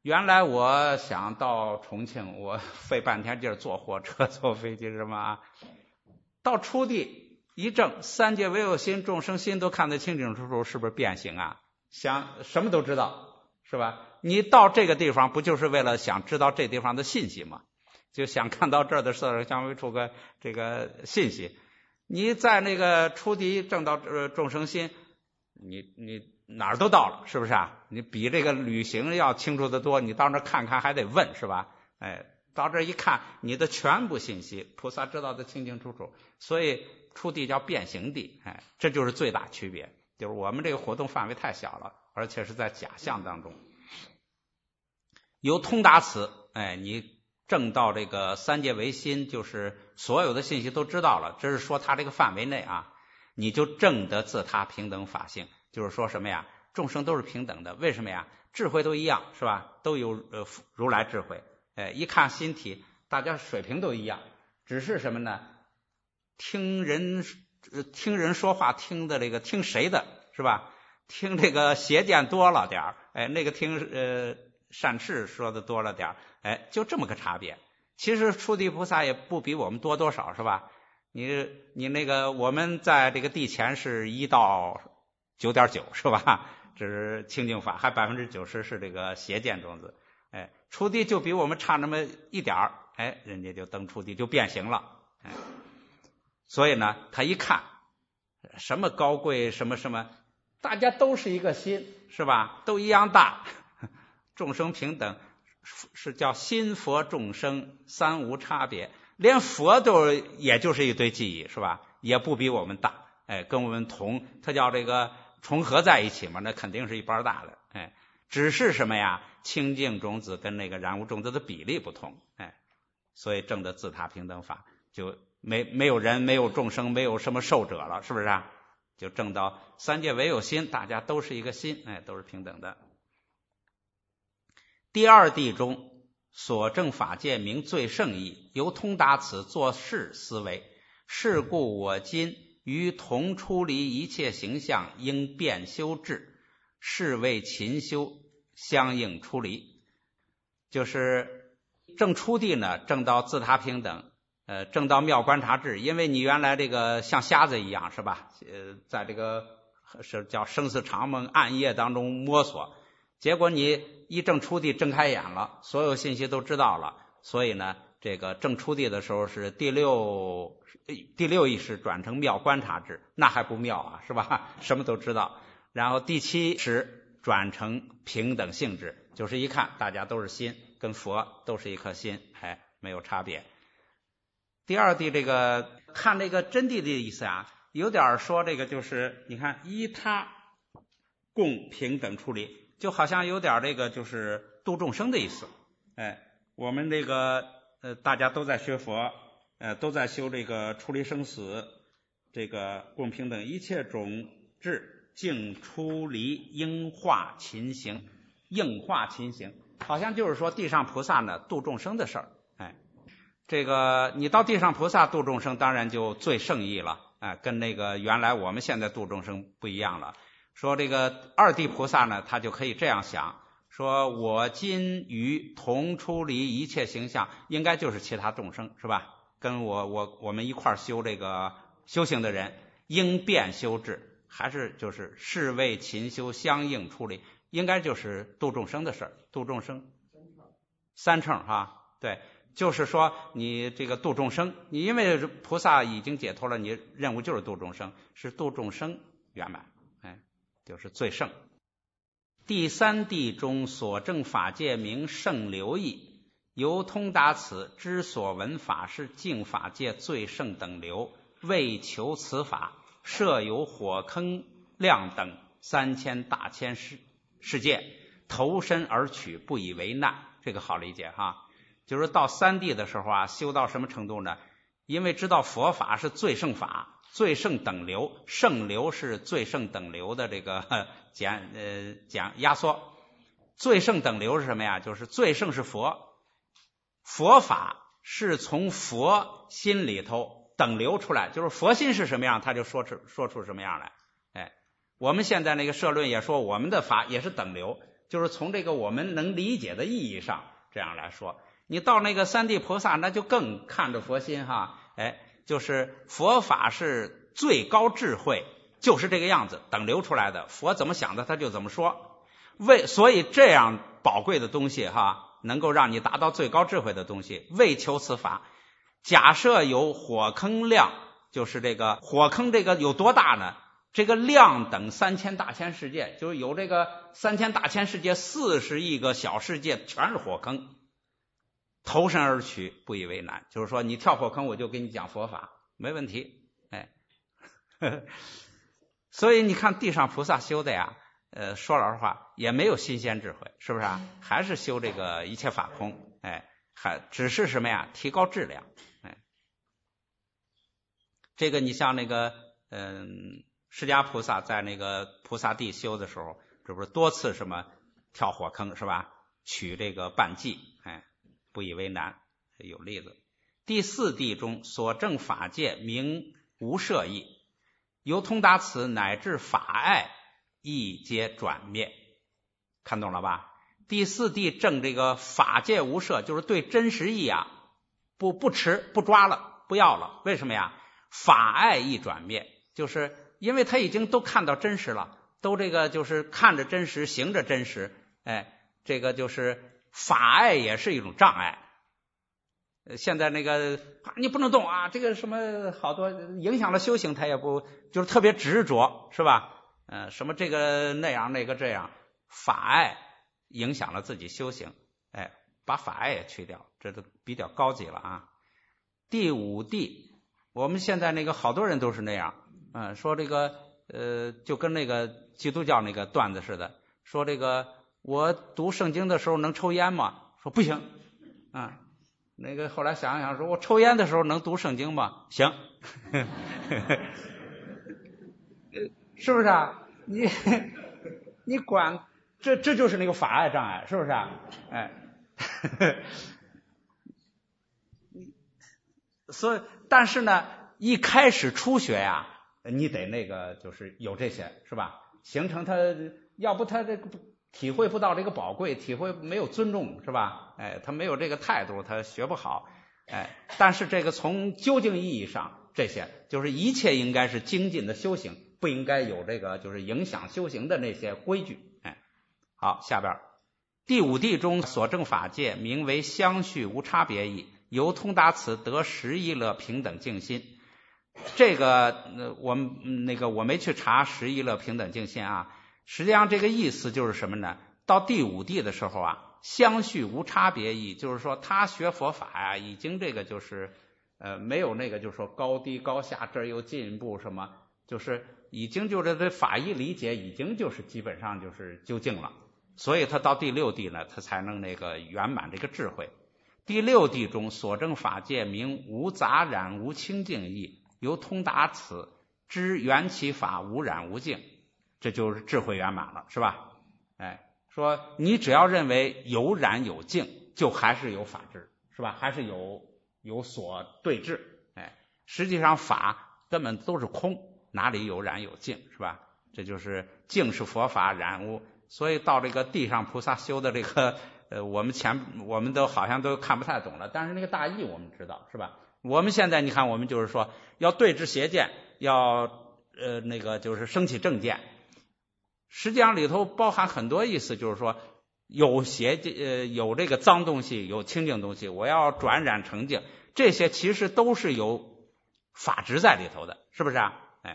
原来我想到重庆，我费半天劲儿坐火车坐飞机什么啊，到初地一正三界唯有心，众生心都看得清清楚楚，是不是变形啊？想什么都知道是吧？你到这个地方不就是为了想知道这地方的信息吗？就想看到这儿的色相为处个这个信息。你在那个初地正到呃众生心，你你哪儿都到了，是不是啊？你比这个旅行要清楚得多，你到那儿看看还得问，是吧？哎，到这一看，你的全部信息菩萨知道的清清楚楚，所以初地叫变形地，哎，这就是最大区别，就是我们这个活动范围太小了，而且是在假象当中。由通达此，哎，你证到这个三界唯心，就是所有的信息都知道了，这是说它这个范围内啊，你就证得自他平等法性。就是说什么呀？众生都是平等的，为什么呀？智慧都一样，是吧？都有呃如来智慧，哎，一看心体，大家水平都一样，只是什么呢？听人呃听人说话，听的这个听谁的，是吧？听这个邪见多了点儿，哎，那个听呃善事说的多了点儿，哎，就这么个差别。其实初地菩萨也不比我们多多少，是吧？你你那个我们在这个地前是一到九点九，是吧？这是清净法，还百分之九十是这个邪见种子。哎，初地就比我们差那么一点儿，哎，人家就登初地就变形了。哎，所以呢，他一看什么高贵什么什么，大家都是一个心，是吧？都一样大，众生平等，是叫心佛众生三无差别。连佛都也就是一堆记忆，是吧？也不比我们大，哎，跟我们同，它叫这个重合在一起嘛，那肯定是一般大的，哎，只是什么呀？清净种子跟那个染污种子的比例不同，哎，所以证的自他平等法，就没没有人，没有众生，没有什么受者了，是不是啊？就证到三界唯有心，大家都是一个心，哎，都是平等的。第二地中所证法界名最胜义，由通达此作事思维，是故我今于同出离一切形象，应变修治，是为勤修相应出离。就是证初地呢，证到自他平等，呃，证到妙观察智，因为你原来这个像瞎子一样，是吧？呃，在这个是叫生死长梦暗夜当中摸索，结果你一证初地睁开眼了，所有信息都知道了，所以呢，这个证初地的时候是第六第六意识转成妙观察智，那还不妙啊，是吧？什么都知道。然后第七识转成平等性质，就是一看大家都是心，跟佛都是一颗心，哎，没有差别。第二地这个看这个真谛的意思啊，有点说这个就是你看依他共平等处理，就好像有点这个就是度众生的意思。哎，我们这个呃大家都在学佛，呃都在修这个出离生死，这个共平等一切种智，净出离应化勤行，应化勤行，好像就是说地上菩萨呢度众生的事儿。哎，这个你到地上菩萨度众生，当然就最胜义了，哎，跟那个原来我们现在度众生不一样了。说这个二地菩萨呢，他就可以这样想，说我今于同出离一切形象，应该就是其他众生，是吧？跟我我我们一块修这个修行的人，应变修治，还是就是是为勤修相应处理，应该就是度众生的事儿，度众生三乘哈，对，就是说你这个度众生，你因为菩萨已经解脱了，你任务就是度众生，是度众生圆满，哎，就是最胜。第三地中所证法界名胜流义，由通达此之所闻法是净法界最胜等流，为求此法，设有火坑亮等三千大千世世界，投身而取，不以为难。这个好理解哈，就是到三地的时候啊，修到什么程度呢？因为知道佛法是最胜法，最胜等流，胜流是最胜等流的这个简呃讲压缩。最胜等流是什么呀？就是最胜是佛，佛法是从佛心里头等流出来，就是佛心是什么样，他就说出说出什么样来。哎，我们现在那个社论也说，我们的法也是等流， 就是从这个我们能理解的意义上这样来说。你到那个三地菩萨，那就更看着佛心哈，哎，就是佛法是最高智慧，就是这个样子等流出来的，佛怎么想的他就怎么说。为所以这样宝贵的东西哈，能够让你达到最高智慧的东西，为求此法。假设有火坑量，就是这个火坑这个有多大呢？这个量等三千大千世界，就是有这个三千大千世界四十亿个小世界全是火坑，投身而取不以为难。就是说你跳火坑我就给你讲佛法没问题，哎，所以你看地上菩萨修的呀，呃，说老实话也没有新鲜智慧，是不是啊？还是修这个一切法空，哎，还只是什么呀？提高质量，哎，这个你像那个嗯。释迦菩萨在那个菩萨地修的时候，这不是多次什么跳火坑是吧？取这个半计，哎，不以为难，有例子。第四地中所证法界名无摄意，由通达此乃至法爱亦皆转灭，看懂了吧？第四地证这个法界无摄，就是对真实义啊，不不持不抓了，不要了。为什么呀？法爱亦转灭，就是因为他已经都看到真实了，都这个就是看着真实，行着真实，哎，这个就是法爱也是一种障碍。现在那个你不能动啊，这个什么好多影响了修行，他也不就是特别执着，是吧？呃，什么这个那样那个这样，法爱影响了自己修行，哎，把法爱也去掉，这都比较高级了啊。第五地，我们现在那个好多人都是那样。嗯，说这个呃，就跟那个基督教那个段子似的，说这个我读圣经的时候能抽烟吗？说不行。啊，那个后来想想说，我抽烟的时候能读圣经吗？行。是不是啊？你你管这这就是那个法爱障碍，是不是啊？哎，所以但是呢，一开始初学呀。你得那个就是有这些是吧？形成他，要不他这个体会不到这个宝贵，体会没有尊重是吧？哎，他没有这个态度，他学不好。哎，但是这个从究竟意义上，这些就是一切应该是精进的修行，不应该有这个就是影响修行的那些规矩。哎，好，下边第五地中所证法界名为相续无差别义，由通达此得十一乐平等净心。这个呃，我们那个我没去查十一乐平等净心啊，实际上这个意思就是什么呢？到第五地的时候啊，相续无差别义，就是说他学佛法呀、啊，已经这个就是呃没有那个就是说高低高下，这儿又进步什么，就是已经就是对法义理解已经就是基本上就是究竟了，所以他到第六地呢，他才能那个圆满这个智慧。第六地中所证法界名无杂染无清净义。由通达此知缘起法无染无净，这就是智慧圆满了，是吧？哎，说你只要认为有染有净，就还是有法治，是吧？还是有有所对峙，哎，实际上法根本都是空，哪里有染有净，是吧？这就是净是佛法，染污。所以到这个地上菩萨修的这个，呃，我们前我们都好像都看不太懂了，但是那个大意我们知道，是吧？我们现在你看，我们就是说要对治邪见，要呃那个就是升起正见。实际上里头包含很多意思，就是说有邪呃有这个脏东西，有清净东西，我要转染成净，这些其实都是有法执在里头的，是不是啊？哎，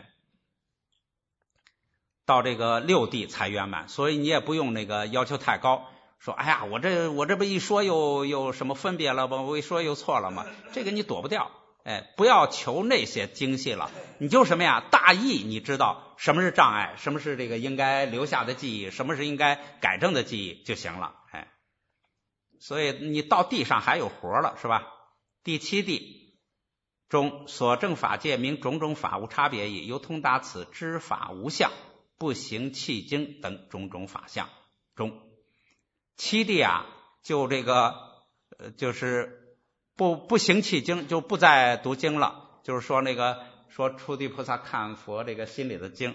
到这个六地才圆满，所以你也不用那个要求太高。说哎呀，我这我这不一说又又什么分别了吗？我一说又错了吗？这个你躲不掉。哎，不要求那些精细了，你就什么呀？大意你知道什么是障碍，什么是这个应该留下的记忆，什么是应该改正的记忆就行了。哎，所以你到地上还有活了，是吧？第七地中所证法界名种种法无差别义，由通达此知法无相，不行契经等种种法相中。七地啊，就这个呃，就是不不行契经，就不再读经了。就是说那个说初地菩萨看佛这个心里的经，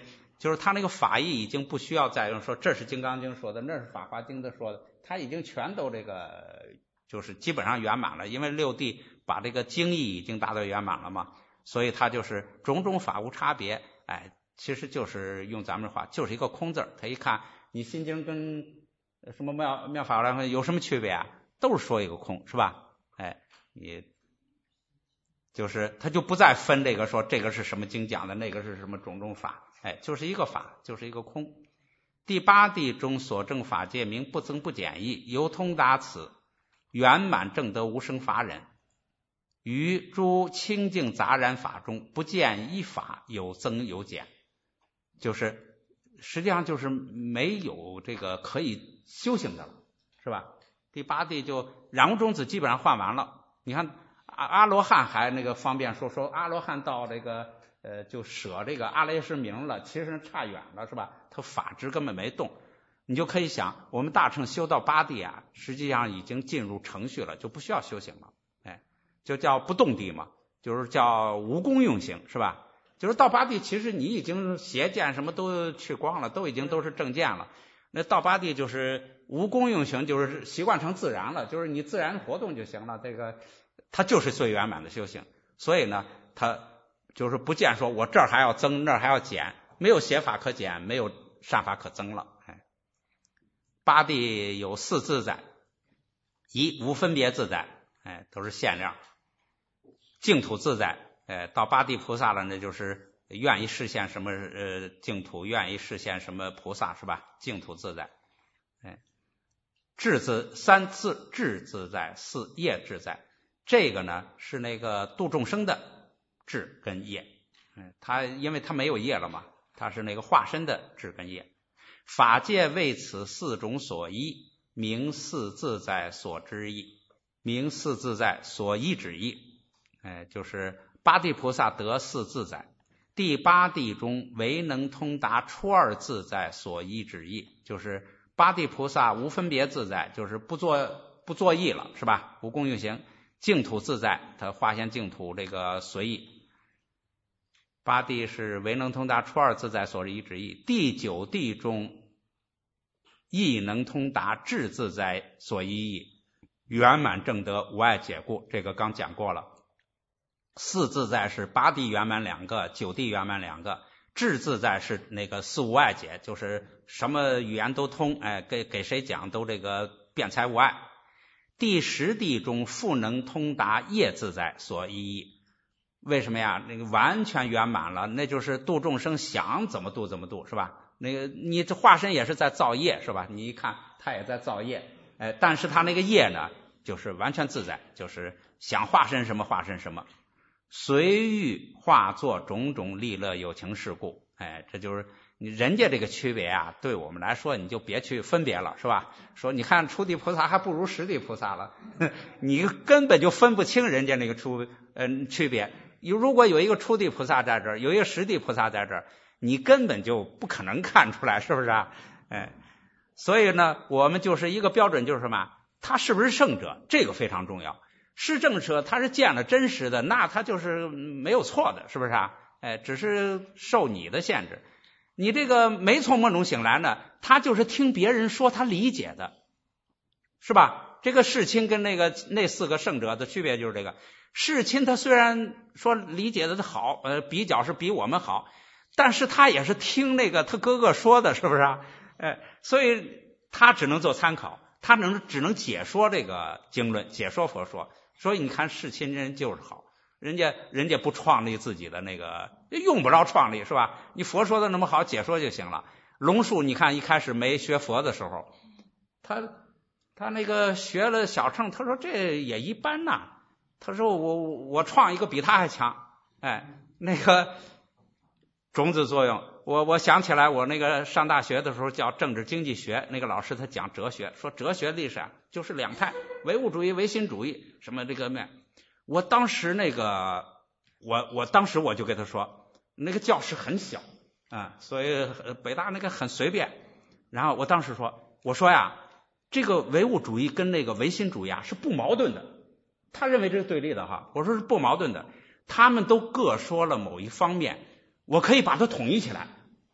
就是他那个法义已经不需要再用说这是金刚经说的，那是法华经的说的，他已经全都这个就是基本上圆满了，因为六地把这个经义已经达到圆满了嘛，所以他就是种种法无差别，哎，其实就是用咱们的话就是一个空字，他一看你心经跟什么妙妙法来有什么区别啊？都是说一个空，是吧？哎，你就是他就不再分这个说这个是什么经讲的，那个是什么种种法，哎，就是一个法，就是一个空。第八地中所证法界名不增不减义，由通达此圆满正得无生法忍，于诸清净杂然法中不见一法有增有减，就是实际上就是没有这个可以修行的了，是吧？第八地就染污种子基本上换完了，你看阿阿罗汉还那个方便说说阿罗汉到这个呃就舍这个阿赖耶识名了，其实差远了，是吧？他法执根本没动，你就可以想我们大乘修到八地啊，实际上已经进入程序了，就不需要修行了，哎，就叫不动地嘛，就是叫无功用行，是吧？就是到八地其实你已经邪见什么都去光了，都已经都是正见了，那到八地就是无功用行，就是习惯成自然了，就是你自然活动就行了，这个它就是最圆满的修行。所以呢它就是不见说我这儿还要增那儿还要减，没有邪法可减，没有善法可增了。哎，八地有四自在，一无分别自在，哎，都是限量。净土自在，哎，到八地菩萨了，那就是愿意示现什么呃净土，愿意示现什么菩萨，是吧？净土自在。哎，智自三自智自在，四业自在。这个呢是那个度众生的智跟业，嗯，他因为他没有业了嘛，他是那个化身的智跟业。法界为此四种所依，名四自在所知义，名四自在所依之义。哎，就是八地菩萨得四自在，第八地中唯能通达初二自在所依之义，就是八地菩萨无分别自在，就是不做不作意了，是吧？无功用行。净土自在，他化现净土这个随意。八地是唯能通达初二自在所依之义，第九地中亦能通达智自在所依义，圆满正得无碍解故，这个刚讲过了。四自在是八地圆满两个，九地圆满两个，智自在是那个四无碍解，就是什么语言都通，哎，给给谁讲都这个辩才无碍。第十地中复能通达业自在所依义，为什么呀？那个完全圆满了，那就是度众生想怎么度怎么度，是吧？那个你这化身也是在造业，是吧？你一看他也在造业，哎，但是他那个业呢就是完全自在，就是想化身什么化身什么，随欲化作种种利乐有情事故，哎，这就是人家这个区别啊，对我们来说你就别去分别了，是吧？说你看初地菩萨还不如十地菩萨了，你根本就分不清人家那个出嗯区别。如果有一个初地菩萨在这儿，有一个十地菩萨在这儿，你根本就不可能看出来，是不是啊？哎，所以呢，我们就是一个标准，就是什么？他是不是圣者？这个非常重要。是正者，他是见了真实的，那他就是没有错的，是不是啊？哎，只是受你的限制。你这个没从梦中醒来呢，他就是听别人说他理解的，是吧？这个世亲跟那个那四个圣者的区别就是这个。世亲他虽然说理解的好，呃，比较是比我们好，但是他也是听那个他哥哥说的，是不是啊？哎，所以他只能做参考，他能只能解说这个经论，解说佛说。所以你看世亲人就是好，人家人家不创立自己的那个，用不着创立，是吧？你佛说的那么好，解说就行了。龙树你看一开始没学佛的时候，他他那个学了小乘，他说这也一般呐，他说我我创一个比他还强，哎，那个种子作用，我我想起来我那个上大学的时候叫政治经济学，那个老师他讲哲学，说哲学历史啊就是两派，唯物主义唯心主义，什么这个面。我当时那个我我当时我就跟他说，那个教室很小啊，所以北大那个很随便。然后我当时说，我说呀，这个唯物主义跟那个唯心主义啊是不矛盾的。他认为这是对立的哈，我说是不矛盾的，他们都各说了某一方面，我可以把它统一起来，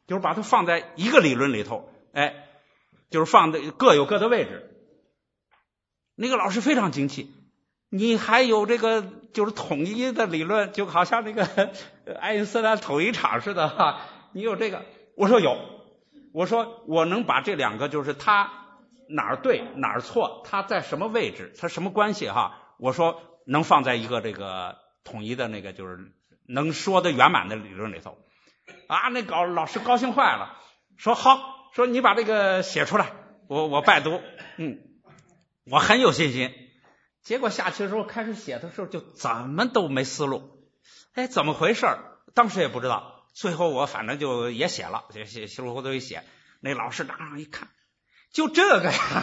就是把它放在一个理论里头，哎，就是放的各有各的位置。那个老师非常惊奇，你还有这个就是统一的理论，就好像那个爱因斯坦统一场似的哈，你有这个？我说有，我说我能把这两个就是他哪儿对哪儿错，他在什么位置，他什么关系哈？我说能放在一个这个统一的那个就是能说的圆满的理论里头啊。那高老师高兴坏了，说好，说你把这个写出来，我我拜读。嗯，我很有信心。结果下去的时候开始写的时候就怎么都没思路，哎，怎么回事？当时也不知道。最后我反正就也写了，写写稀里糊涂一写，那老师当场一看，就这个呀。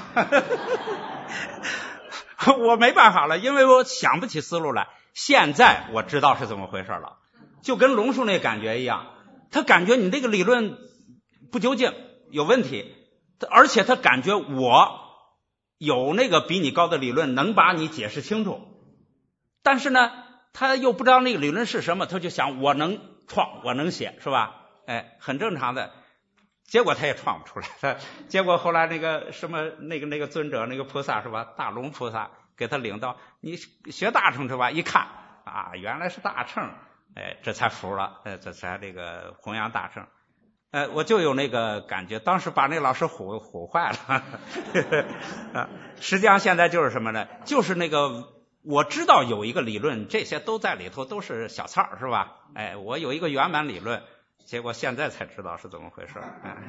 我没办法了，因为我想不起思路来。现在我知道是怎么回事了，就跟龙树那感觉一样，他感觉你这个理论不究竟，有问题，而且他感觉我有那个比你高的理论能把你解释清楚，但是呢他又不知道那个理论是什么，他就想我能创我能写，是吧？哎，很正常的。结果他也创不出来，结果后来那个什么那个那个尊者那个菩萨是吧，大龙菩萨给他领到你学大乘是吧？一看啊，原来是大乘，哎，这才服了，哎，这才这个弘扬大乘。呃，我就有那个感觉，当时把那老师唬唬坏了。啊，实际上现在就是什么呢？就是那个我知道有一个理论，这些都在里头，都是小菜是吧？哎，我有一个圆满理论。结果现在才知道是怎么回事。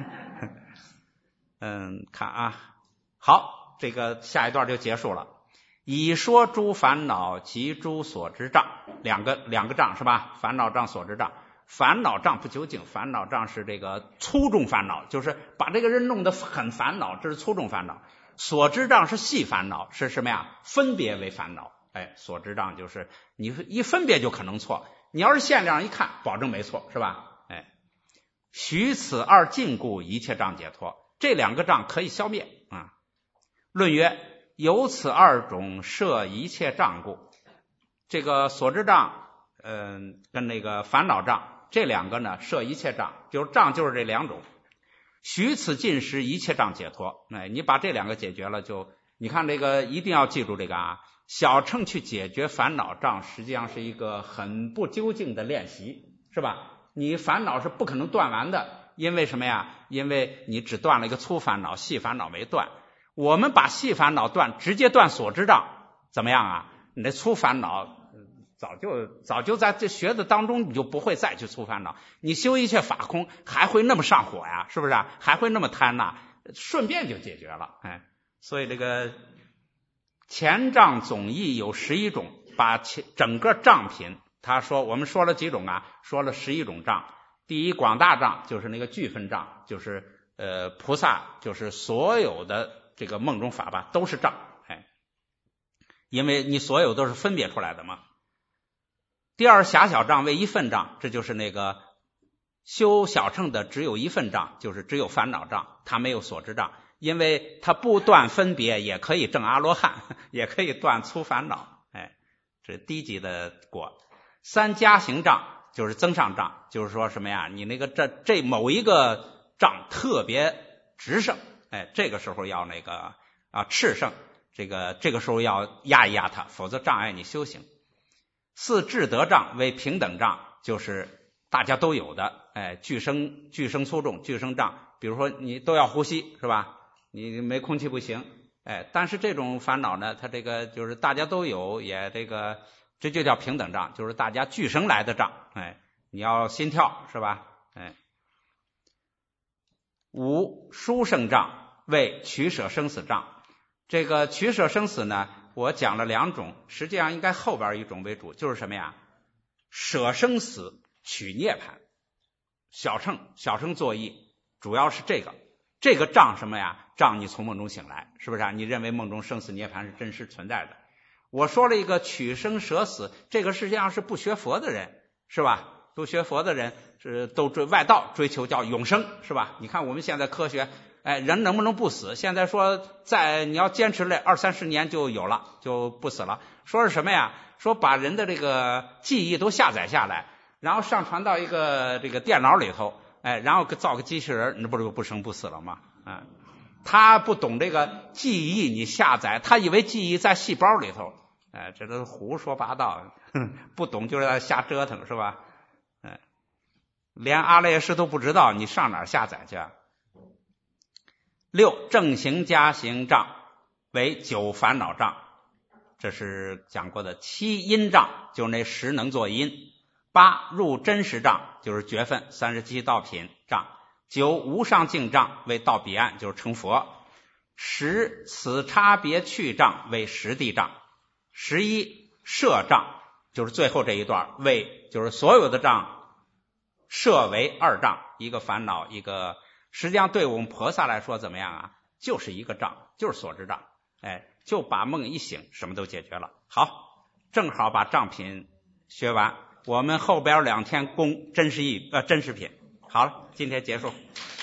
嗯，看啊，好，这个下一段就结束了。以说诸烦恼及诸所知障，两个两个障是吧？烦恼障、所知障。烦恼障不究竟，烦恼障是这个粗重烦恼，就是把这个人弄得很烦恼，这是粗重烦恼。所知障是细烦恼，是什么呀？分别为烦恼。哎，所知障就是你一分别就可能错，你要是限量一看，保证没错，是吧？许此二尽故，一切障解脱。这两个障可以消灭啊。论曰：由此二种摄一切障故。这个所知障，嗯、呃，跟那个烦恼障，这两个呢摄一切障，就是障就是这两种。许此尽时，一切障解脱。哎，你把这两个解决了，就你看这个一定要记住这个啊。小乘去解决烦恼障，实际上是一个很不究竟的练习，是吧？你烦恼是不可能断完的，因为什么呀？因为你只断了一个粗烦恼，细烦恼没断。我们把细烦恼断，直接断所知障，怎么样啊？你这粗烦恼早就早就在这学的当中，你就不会再去粗烦恼。你修一切法空，还会那么上火呀？是不是啊？还会那么贪呐？顺便就解决了。哎，所以这个前障总义有十一种，把整个障品。他说我们说了几种啊？说了十一种障。第一广大障就是那个具分障，就是呃菩萨就是所有的这个梦中法吧都是障，哎，因为你所有都是分别出来的嘛。第二狭小障为一分障，这就是那个修小乘的只有一分障，就是只有烦恼障，他没有所知障，因为他不断分别也可以证阿罗汉，也可以断粗烦恼，哎，这是低级的果。三加行障就是增上障，就是说什么呀？你那个这这某一个障特别直胜，哎，这个时候要那个啊炽盛，这个这个时候要压一压它，否则障碍你修行。四智德障为平等障，就是大家都有的，哎，具声具声粗重具声障，比如说你都要呼吸是吧？你没空气不行，哎，但是这种烦恼呢，它这个就是大家都有，也这个。这就叫平等障，就是大家俱生来的障，哎，你要心跳是吧？哎，五殊胜障为取舍生死障。这个取舍生死呢，我讲了两种，实际上应该后边一种为主，就是什么呀？舍生死取涅槃。小乘小乘作意主要是这个，这个障什么呀？障你从梦中醒来，是不是啊？你认为梦中生死涅槃是真实存在的。我说了一个取生舍死，这个实际上是不学佛的人，是吧？不学佛的人是都追外道追求叫永生，是吧？你看我们现在科学，哎，人能不能不死？现在说在你要坚持了二三十年就有了，就不死了。说是什么呀？说把人的这个记忆都下载下来，然后上传到一个这个电脑里头，哎。 哎，然后造个机器人，那不是不生不死了吗？嗯，他不懂这个记忆，你下载，他以为记忆在细胞里头，哎，这都是胡说八道，不懂就在瞎折腾，是吧？哎，连阿赖耶识都不知道，你上哪儿下载去啊？六，正行加行障为九烦恼障，这是讲过的。七，因障就是那十能作因。八，入真实障就是觉分，三十七道品障。九，无上境障为到彼岸，就是成佛。十，此差别去障为实地障。十一，摄障就是最后这一段，为就是所有的障摄为二障，一个烦恼一个，实际上对我们菩萨来说怎么样啊？就是一个障，就是所知障。哎，就把梦一醒，什么都解决了。好，正好把障品学完，我们后边两天攻真实义呃真实品。好了，今天结束。